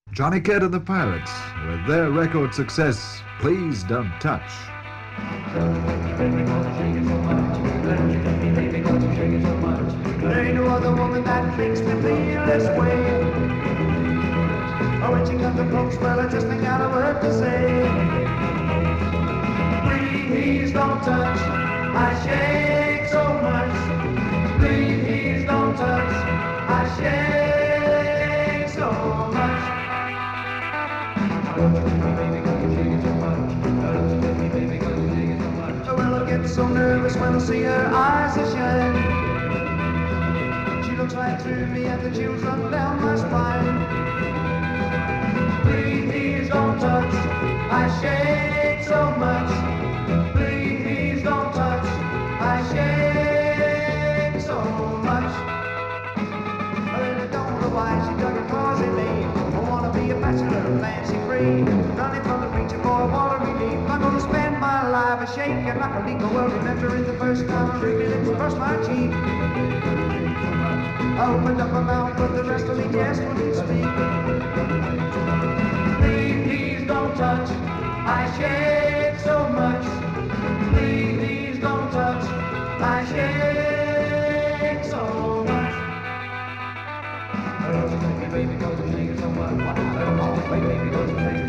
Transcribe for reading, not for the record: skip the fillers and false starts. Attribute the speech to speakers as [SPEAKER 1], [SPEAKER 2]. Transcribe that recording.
[SPEAKER 1] Johnny Kidd and the Pirates, with their record success, Please Don't Touch.
[SPEAKER 2] There ain't no other woman that makes me feel this way. Oh, when she comes to approach, well, I just ain't got a word to say. Please don't touch, I shake so much. Please don't touch, I shake so much. Well, I get so nervous when I see her eyes that shine. She looks right through me and the chills run down my spine. Please don't touch, I shake so much. Please don't touch, I shake so much. I really don't know why she dug it cause it late. I wanna be a bachelor and fancy free. Running from the preacher for water relief. I'm gonna spend my life a shaking like a leak. Well, remembering the first time I really lips brushed my cheek. I opened up my mouth, but the rest of me just wouldn't speak. Please don't touch, I shake so much. Please don't touch, I shake so much. Baby, 'cause you shake it so much. Baby, 'cause you shake it